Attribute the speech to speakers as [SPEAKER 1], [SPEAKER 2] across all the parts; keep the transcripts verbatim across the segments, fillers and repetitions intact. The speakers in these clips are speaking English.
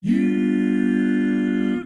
[SPEAKER 1] You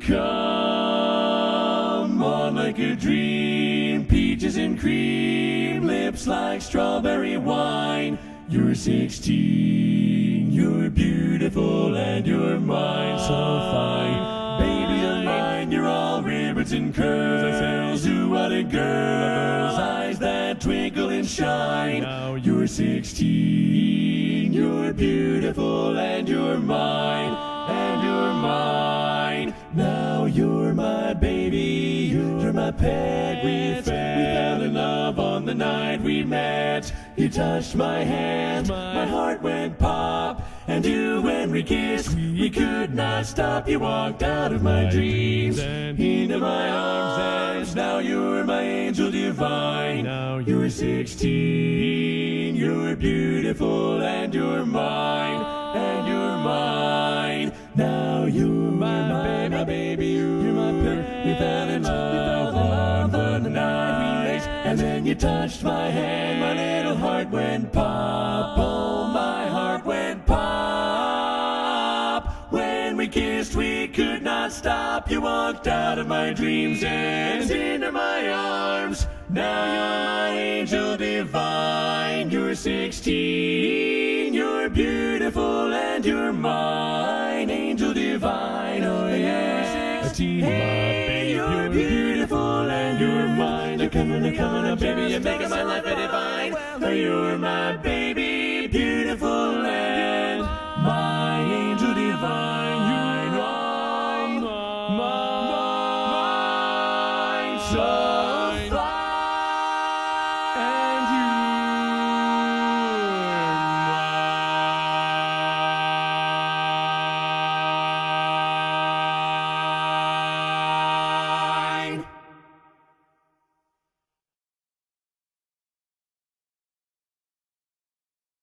[SPEAKER 1] come on like a dream, peaches and cream, lips like strawberry wine. You're sixteen, you're beautiful and you're mine, so fine. Baby, you're mine, you're all ribbons and curls. Ooh, what a girl, eyes that twinkle and shine. Now you're sixteen, you're beautiful and you're mine. And you're mine. Now you're my baby, you're my pet. We fell, we fell in love on the night we met. You touched my hand, my heart went pop. And you, when we kissed, we could not stop. You walked out of my dreams, into my arms. Now you're my angel divine. Now you're sixteen, you're beautiful and you're mine. And you're mine. Now you're my, my, my baby, you're my pet. We fell in love on the night, and then you touched my hand, my little heart went pop. Oh, my heart went pop. When we kissed, we could not stop. You walked out of my dreams and into my arms. Now you're my angel divine. You're sixteen, you're beautiful and you're mine. Angel divine, oh yeah. Sixteen, my baby, you're beautiful and you're mine. You're coming, you're coming up, baby, you're making my life a divine. Oh, you're my baby, beautiful and